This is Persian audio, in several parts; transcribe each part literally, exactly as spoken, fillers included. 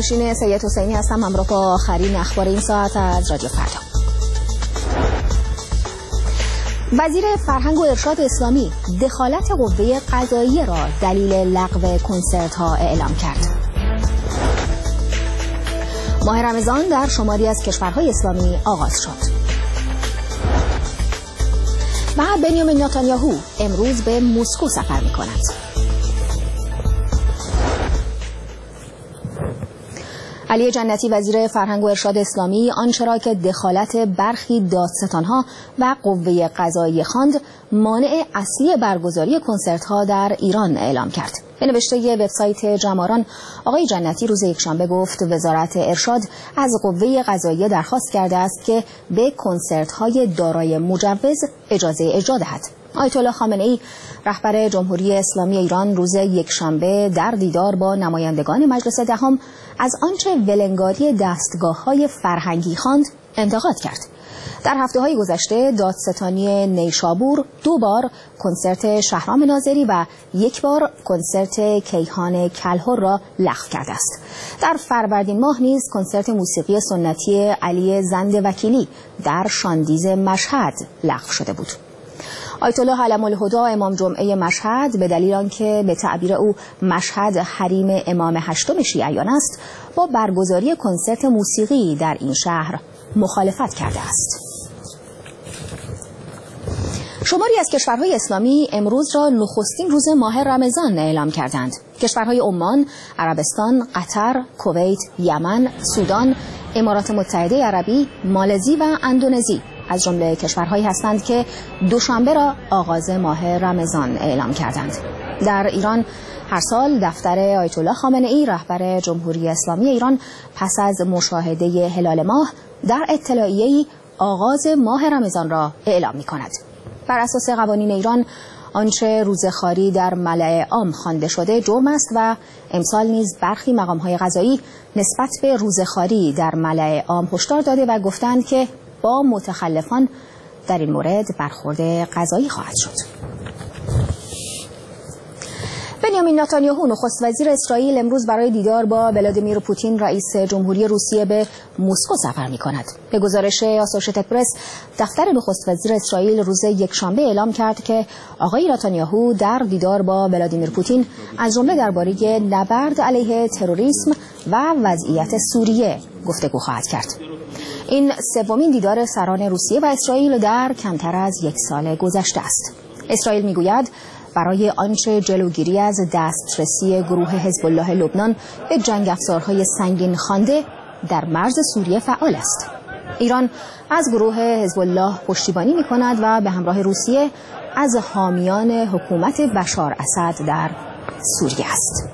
نوشین سید حسینی هستم، همراه با آخرین اخبار این ساعت از رادیو فردا. وزیر فرهنگ و ارشاد اسلامی دخالت قوه قضاییه را دلیل لغو کنسرت ها اعلام کرد. ماه رمضان در شماری از کشورهای اسلامی آغاز شد. و بنیامین نتانیاهو امروز به مسکو سفر می کند. علی جنتی وزیر فرهنگ و ارشاد اسلامی آنچه را که دخالت برخی دادستانها و قوه قضاییه خواند مانع اصلی برگزاری کنسرت‌ها در ایران اعلام کرد. به نوشته وبسایت جماران، آقای جنتی روز یکشنبه گفت وزارت ارشاد از قوه قضاییه درخواست کرده است که به کنسرت‌های دارای مجوز اجازه اجرا دهد. آیت الله خامنه ای رهبر جمهوری اسلامی ایران روز یکشنبه در دیدار با نمایندگان مجلس دهم از آنچه ولنگاری دستگاه‌های فرهنگی خواند انتقاد کرد. در هفته‌های گذشته دادستانی نیشابور دو بار کنسرت شهرام ناظری و یک بار کنسرت کیهان کلهر را لغو کرده است. در فروردین ماه نیز کنسرت موسیقی سنتی علی زند وکیلی در شاندیز مشهد لغو شده بود. آیت الله علم الهدی امام جمعه مشهد به دلیل آنکه به تعبیر او مشهد حریم امام هشتم شیعیان است، با برگزاری کنسرت موسیقی در این شهر مخالفت کرده است. شماری از کشورهای اسلامی امروز را نخستین روز ماه رمضان اعلام کردند. کشورهای عمان، عربستان، قطر، کویت، یمن، سودان، امارات متحده عربی، مالزی و اندونزی از جمله کشورهایی هستند که دوشنبه را آغاز ماه رمضان اعلام کردند. در ایران هر سال دفتر آیت الله خامنه ای رهبر جمهوری اسلامی ایران پس از مشاهده هلال ماه در اطلاعیه‌ای آغاز ماه رمضان را اعلام می‌کند. بر اساس قوانین ایران آنچه روزخواری در ملأ عام خوانده شده جرم است و امسال نیز برخی مقام‌های قضایی نسبت به روزخواری در ملأ عام هشدار داده و گفتند که با متخلفان در این مورد برخورد قضایی خواهد شد. بنیامین نتانیاهو نخست وزیر اسرائیل امروز برای دیدار با ولادیمیر پوتین رئیس جمهوری روسیه به مسکو سفر می‌کند. به گزارش آسوشیتد پرس، دفتر نخست وزیر اسرائیل روز یکشنبه اعلام کرد که آقای نتانیاهو در دیدار با ولادیمیر پوتین از جمله درباره نبرد علیه تروریسم و وضعیت سوریه گفتگو خواهد کرد. این سومین دیدار سران روسیه و اسرائیل در کمتر از یک سال گذشته است. اسرائیل میگوید برای آنچه جلوگیری از دسترسی گروه حزب الله لبنان به جنگ افزارهای سنگین خوانده در مرز سوریه فعال است. ایران از گروه حزب الله پشتیبانی می‌کند و به همراه روسیه از حامیان حکومت بشار اسد در سوریه است.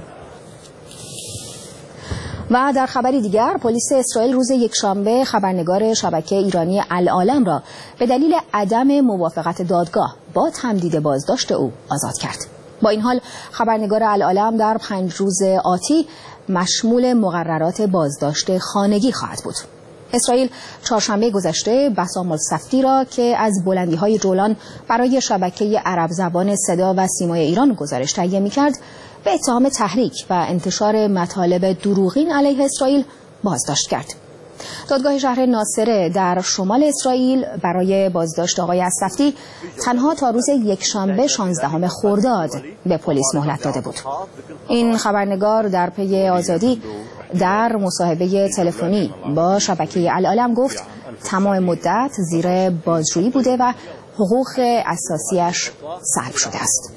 و در خبری دیگر، پلیس اسرائیل روز یکشنبه خبرنگار شبکه ایرانی العالم را به دلیل عدم موافقت دادگاه با تمدید بازداشت او آزاد کرد. با این حال خبرنگار العالم در پنج روز آتی مشمول مقررات بازداشت خانگی خواهد بود. اسرائیل چهارشنبه گذشته بسام الصفدی را که از بلندی‌های جولان برای شبکه عرب زبان صدا و سیمای ایران گزارش تهیه می‌کرد به اتهام تحریک و انتشار مطالب دروغین علیه اسرائیل بازداشت کرد. دادگاه شهر ناصره در شمال اسرائیل برای بازداشت آقای الصفدی تنها تا روز یکشنبه شانزدهم خرداد به پلیس مهلت داده بود. این خبرنگار در پی آزادی در مصاحبه تلفنی با شبکه العالم گفت تمام مدت زیر بازجویی بوده و حقوق اساسیش سلب شده است.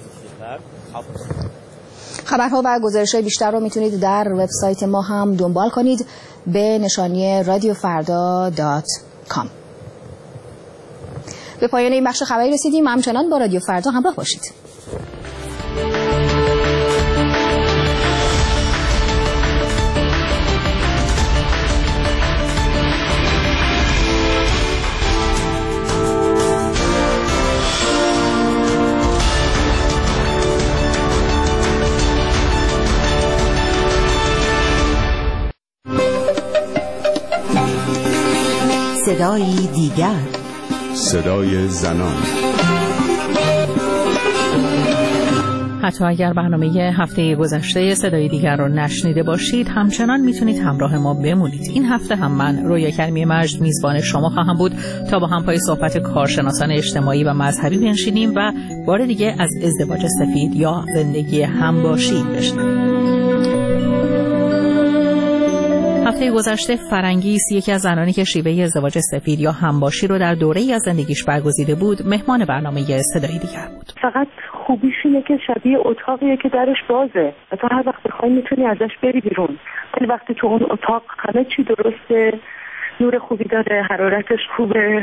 خبرها و گزارش‌های بیشتر رو میتونید در وبسایت ما هم دنبال کنید به نشانی رادیو فردا دات کام. به پایان این بخش خبری رسیدیم. همچنان با رادیو فردا همراه باشید. صدای دیگر، صدای زنان. حتی اگر برنامه هفته گذشته صدای دیگر رو نشنیده باشید، همچنان میتونید همراه ما بمونید. این هفته هم من رویا کریمی مجد میزبان شما خواهم بود تا با هم پای صحبت کارشناسان اجتماعی و مذهبی بنشینیم و بار دیگه از ازدواج سفید یا زندگی همباشی بشنویم. هفته گذشته فرنگیس، یکی از زنانی که شیوه ازدواج سفید یا همباشی رو در دوره‌ای از زندگیش برگزیده بود، مهمان برنامه صدای دیگر بود. فقط خوبیش اینه که شبیه اتاقیه که درش بازه و تو هر وقت بخوای میتونی ازش بری بیرون. ولی وقتی تو اون اتاق همه چی درسته، نور خوبی داره، حرارتش خوبه،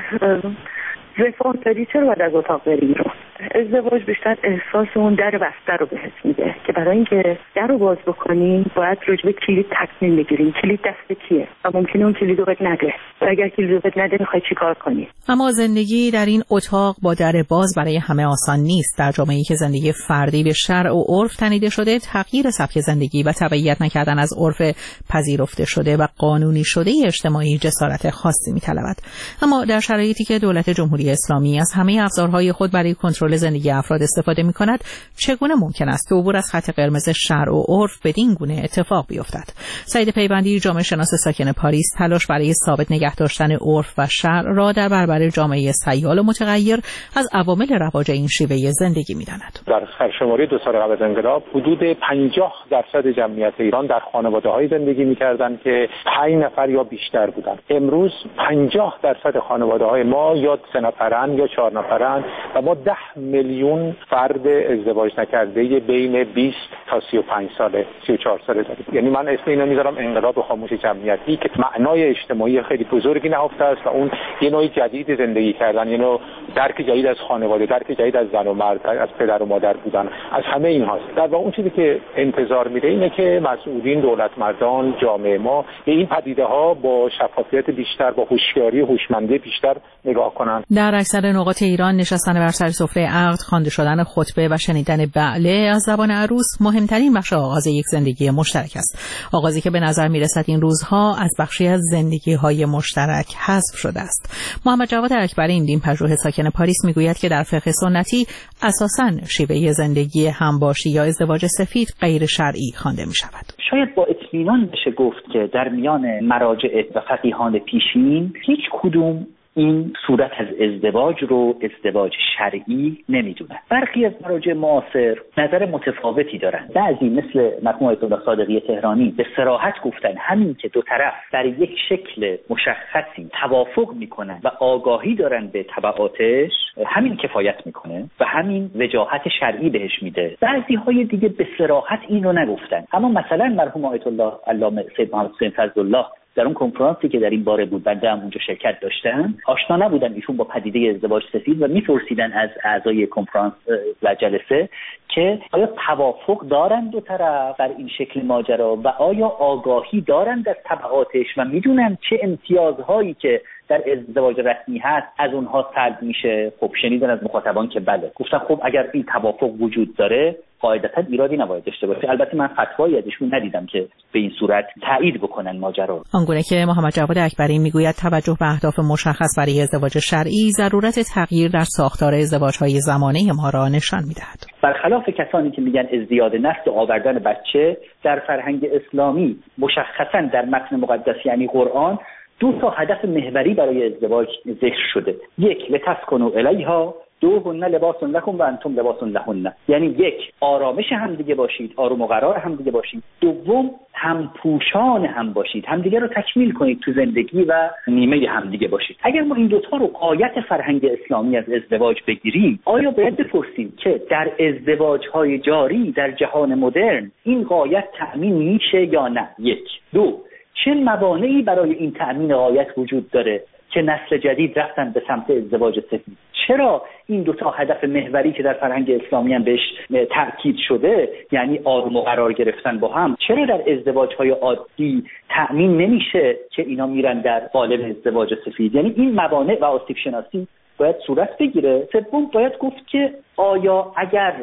رفاه داری، چرا باید از اتاق بری بیرون؟ ازدواج بیشتر احساس اون در بسته رو بهت میده که برای اینکه در رو باز بکنیم باید راجع به کلید تصمیم بگیریم. کلید دست کیه و ممکنه اون کلید رو بهت نده و اگر کلید رو بهت نده میخوای چیکار کنی؟ اما زندگی در این اتاق با در باز برای همه آسان نیست. در جامعه‌ای که زندگی فردی به شرع و عرف تنیده شده، تغییر سبک زندگی و تبعیت نکردن از عرف پذیرفته شده و قانونی شده اجتماعی جسارت خاصی می‌طلبد. اما در شرایطی که دولت جمهوری اسلامی از همه ابزارهای خود برای کنترل زندگی افراد استفاده می‌کند، چگونه ممکن است که عبور از خط قرمز شرع و عرف بدین گونه اتفاق بیفتد؟ سعید پیوندی، جامعه شناس ساکن پاریس، تلاش برای ثابت نگه داشتن عرف و شرع را در برابر جامعه سیال و متغیر از عوامل رواج این شیوه زندگی می‌داند. در سرشماری دو سال قبل از انقلاب حدود پنجاه درصد جمعیت ایران در خانواده‌های زندگی می‌کردند که پنج نفر یا بیشتر بودند. امروز پنجاه درصد خانواده‌های ما یا سه نفرن یا چهار نفرن و ما ده میلیون فرد ازدواج نکرده بین بیست تا سی و پنج ساله، سی و چهار ساله داریم. یعنی من اسم اینو میذارم انقلاب خاموش جمعیتی که معنای اجتماعی خیلی بزرگی نهفته است و اون یه نوع جدید زندگی کردن، یه نوع درک جدید از خانواده، درک جدید از زن و مرد، از پدر و مادر بودن، از همه اینهاست. در واقع اون چیزی که انتظار میره اینه که مسئولین، دولت مردان، جامعه ما به این پدیده ها با شفافیت بیشتر، با هوشیاری و هوشمندی بیشتر نگاه کنن. در اکثر نقاط ایران نشستن بر سر سفره عقد، خوانده شدن خطبه و شنیدن بعله از زبان عروس مهمترین بخش آغاز یک زندگی مشترک است. آغازی که به نظر میرسد این روزها از بخشی از زندگی‌های مشترک حذف شده است. محمد جواد اکبری، این دین پژوه ساکن پاریس، میگوید که در فقه سنتی اساساً شیوه زندگی همباشی یا ازدواج سفید غیر شرعی خوانده می‌شود. شاید با اطمینان بشه گفت که در میان مراجع و فقیهان پیشین هیچ کدوم این صورت از ازدواج رو ازدواج شرعی نمیدونن. برخی از مراجع معاصر نظر متفاوتی دارن. بعضی مثل مرحوم آیت الله صادقی تهرانی به صراحت گفتن همین که دو طرف در یک شکل مشخصی توافق میکنن و آگاهی دارن به تبعاتش، همین کفایت میکنه و همین وجاهت شرعی بهش میده. بعضی های دیگه به صراحت این رو نگفتن. اما مثلا مرحوم آیت الله علامه سید محمد حسین فضل‌الله در اون کنفرانسی که در این باره بود، بنده هم اونجا شرکت داشتم، آشنا نبودن ایشون با پدیده ازدواج سفید و میپرسیدن از اعضای کنفرانس و جلسه که آیا توافق دارن دو طرف بر این شکل ماجرا و آیا آگاهی دارند از تبعاتش و میدونن چه امتیازهایی که در ازدواج رسمی هست از اونها سلب میشه. خب شنیدن از مخاطبان که بله. گفتن خب اگر این توافق وجود داره قاعدتا ایرادی نباید داشته باشه. البته من فتوایی ازشون ندیدم که به این صورت تایید بکنن ماجرا. آنگونه که محمد جواد اکبری میگوید توجه به اهداف مشخص برای ازدواج شرعی ضرورت تغییر در ساختار ازدواج‌های زمانه ما را نشان می‌دهد. برخلاف کسانی که میگن ازدیاد نسل و آوردن بچه، در فرهنگ اسلامی مشخصا در متن مقدس یعنی قرآن دو تا هدف محوری برای ازدواج ذکر شده. یک، لتسکنوا الیها، دو، هن لباس لکم و انتم لباس لهن. یعنی یک، آرامش هم دیگه باشید، آروم و قرار هم دیگه باشید. دوم، هم پوشان هم باشید، همدیگه رو تکمیل کنید تو زندگی و نیمه هم دیگه باشید. اگر ما این دوتا رو آیت فرهنگ اسلامی از ازدواج بگیریم، آیا باید بپرسیم که در ازدواج‌های جاری در جهان مدرن این غایت تأمین میشه یا نه؟ یک. دو، چه موانعی برای این تأمین غایت وجود داره که نسل جدید رفتن به سمت ازدواج سفید؟ چرا این دو تا هدف محوری که در فرهنگ اسلامی هم بهش تاکید شده، یعنی آروم و قرار گرفتن با هم، چرا در ازدواج‌های عادی تأمین نمیشه که اینا میرن در قالب ازدواج سفید؟ یعنی این موانع و آسیب شناسی باید صورت بگیره. سوم، باید گفت که آیا اگر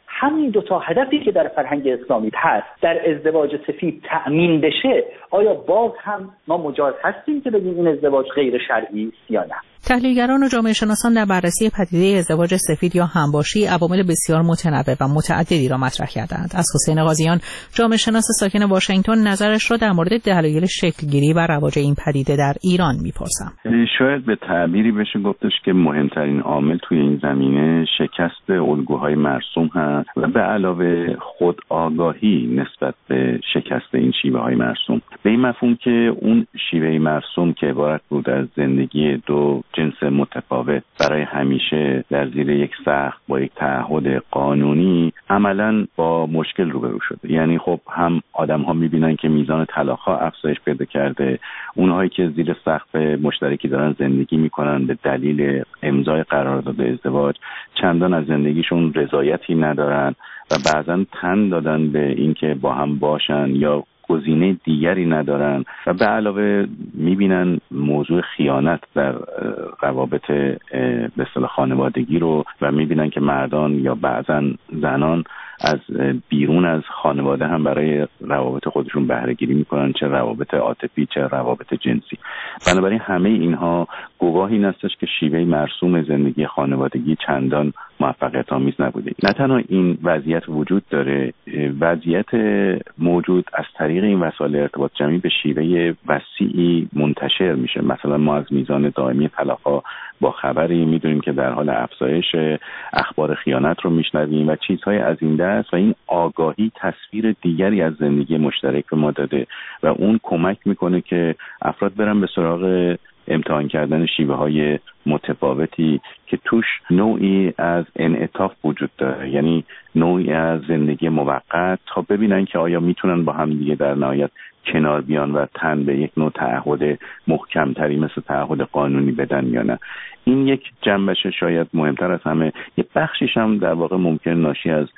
همین دو تا هدفی که در فرهنگ اسلامی هست در ازدواج سفید تأمین بشه، آیا باز هم ما مجاز هستیم که بگیم این ازدواج غیر شرعی است یا نه؟ تحلیلگران و جامعه شناسان در بررسی پدیده ازدواج سفید یا همباشی عوامل بسیار متنوع و متعددی را مطرح کردند. از حسین قاضیان، جامعه شناس ساکن واشنگتن، نظرش را در مورد دلایل شکلگیری و رواج این پدیده در ایران میپرسم. شاید به تعبیری بشه گفتش که مهمترین عامل توی این زمینه شکست الگوهای مرسوم هست و به علاوه خود آگاهی نسبت به شکست این شیوه های مرسوم، به این مفهوم که اون شیوه مرسوم که عبارت بود از زندگی دو جنس متفاوت برای همیشه در زیر یک سقف با یک تعهد قانونی عملاً با مشکل روبرو شده. یعنی خب هم آدم ها میبینن که میزان طلاق ها افزایش پیدا کرده، اونهایی که زیر سقف مشترکی دارن زندگی میکنن به دلیل امضای قرارداد ازدواج چندان از زندگیشون رضایتی ندارن و بعضاً تن دادن به اینکه با هم باشن یا گزینه دیگری ندارن و به علاوه میبینن موضوع خیانت در روابط به اصطلاح خانوادگی رو و میبینن که مردان یا بعضا زنان از بیرون از خانواده هم برای روابط خودشون بهره گیری میکنن، چه روابط عاطفی چه روابط جنسی. بنابراین همه اینها گواهی این هستش که شیوه مرسوم زندگی خانوادگی چندان موفقیت آمیز نبوده. نه تنها این وضعیت وجود داره، وضعیت موجود از طریق این وسایل ارتباط جمعی به شیوه وسیعی منتشر میشه. مثلا ما از میزان دائمی طلاق‌ها با خبری میدونیم که در حال افزایش، اخبار خیانت رو میشنویم و چیزهای از این دست و این آگاهی تصویر دیگری از زندگی مشترک به ما داده و اون کمک میکنه که افراد برن به سراغ امتحان کردن شیوه های متفاوتی که توش نوعی از انعطاف وجود داره، یعنی نوعی از زندگی موقت، تا ببینن که آیا میتونن با هم دیگه در نهایت کنار بیان و تن به یک نوع تعهد محکمتری مثل تعهد قانونی بدن یا نه. این یک جنبش شاید مهمتر از همه. یه بخشیش هم در واقع ممکن ناشی از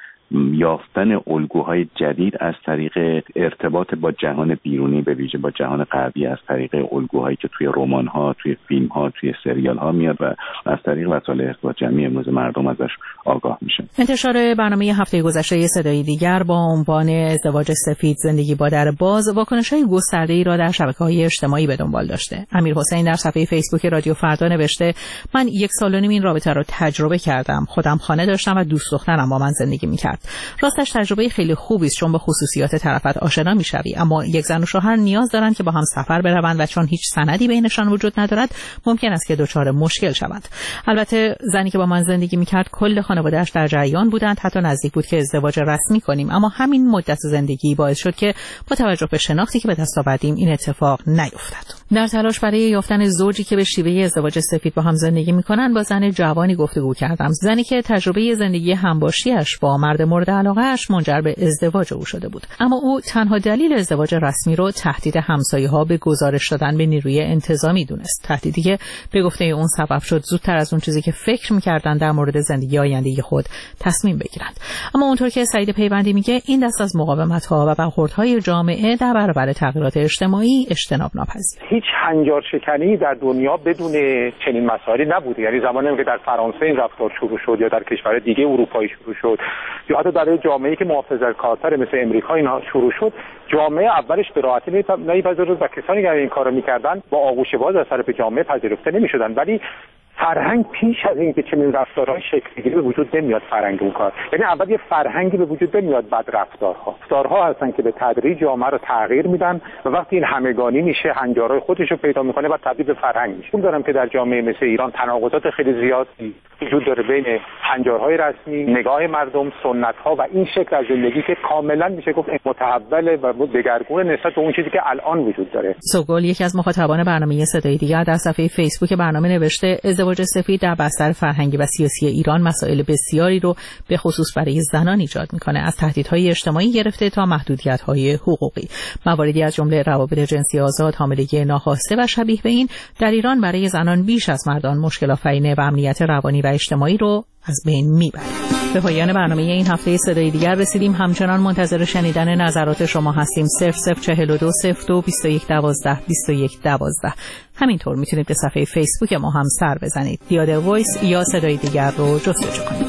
یافتن الگوهای جدید از طریق ارتباط با جهان بیرونی، به ویژه با جهان غربی، از طریق الگوهایی که توی رمان‌ها، توی فیلم‌ها، توی سریال‌ها میاد و از طریق وسایل ارتباط جمعی امروز مردم ازش آگاه میشن. انتشار برنامه هفته گذشته صدای دیگر با عنوان ازدواج سفید زندگی با در باز واکنش‌های گسترده‌ای را در شبکه‌های اجتماعی به دنبال داشته. امیر حسین در صفحه فیسبوک رادیو فردا نوشته: من یک سال و نیم این رابطه رو تجربه کردم. خودم خانه داشتم و دوست دخترم با من زندگی می‌کرد. راستش تجربه خیلی خوبی است، چون به خصوصیات طرفت آشنا میشوی، اما یک زن و شوهر نیاز دارند که با هم سفر بروند و چون هیچ سندی بینشان وجود ندارد ممکن است که دچار مشکل شوند. البته زنی که با من زندگی میکرد کل خانواده‌اش در جریان بودند، حتی نزدیک بود که ازدواج رسمی کنیم، اما همین مدت زندگی باعث شد که با توجه به شناختی که به دست آوردیم این اتفاق نیفتد. در تلاش برای یافتن زوجی که به شیوه ازدواج سفید با هم زندگی میکنند با زن جوانی گفتگو کردم، زنی که تجربه زندگی همباشیش با مرد مورد علاقه‌اش منجر به ازدواج او شده بود، اما او تنها دلیل ازدواج رسمی رو تهدید همسایه‌ها به گزارش دادن به نیروی انتظامی دونست، تهدیدی که به گفته اون سبب شد زودتر از اون چیزی که فکر می‌کردن در مورد زندگی آینده خود تصمیم بگیرند. اما اونطور که سعید پیوندی میگه این دست از مقاومت‌ها و برخوردهای جامعه در برابر تغییرات اجتماعی اجتناب ناپذیر. هیچ هنجار شکنی در دنیا بدون چنین مسائلی نبوده. یعنی زمانی که در فرانسه این رفتار شروع شد یا در کشور دیگه اروپایی شروع شد یا حتی در جامعه‌ای که محافظه‌کارتر مثل امریکا اینها شروع شد، جامعه اولش به راحتی نمی‌پذیرفت و کسانی که این کارو می‌کردن با آغوش باز از طرف جامعه پذیرفته نمی‌شدن. ولی فرهنگ پیش از این که چنین رفتارهای شکل‌گیری به وجود نمیاد فرهنگ اون کار، یعنی اول یه فرهنگی به وجود نمیاد بعد رفتارها رفتارها هستن که به تدریج جامعه رو تغییر میدن و وقتی این همگانی میشه هنجارهای خودش رو پیدا میکنه و تبدیل به فرهنگ میشه. اون دارم که در جامعه مثل ایران تناقضات خیلی زیادی وجود داره بین هنجارهای رسمی، نگاه مردم، سنت‌ها و این شکل از زندگی که کاملا میشه گفت متحول و دگرگون نسبت به اون چیزی که الان وجود داره. سوگل یکی از مخاطبان برنامه صدای دیگر در صفحه فیسبوک برنامه نوشته: ازدواج سفید در بستر فرهنگی و سیاسی ایران مسائل بسیاری رو به خصوص برای زنان ایجاد میکنه، از تهدیدهای اجتماعی گرفته تا محدودیت‌های حقوقی. مواردی از جمله روابط جنسی آزاد، حاملگی ناخواسته و شبیه به این در ایران برای زنان بیش از مردان مشکل آفرینه و امنیت روانی و اجتماعی رو از بین میبره. به پایان برنامه این هفته صدای دیگر رسیدیم. همچنان منتظر شنیدن نظرات شما هستیم. صفر صفر چهل و دو صفر دو بیست و یک دوازده بیست و یک دوازده. همینطور میتونید به صفحه فیسبوک ما هم سر بزنید. دیاد وایس یا صدای دیگر رو جستجو کنید.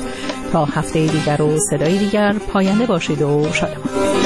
تا هفته دیگر و صدای دیگر، پاینده باشید و شادمان.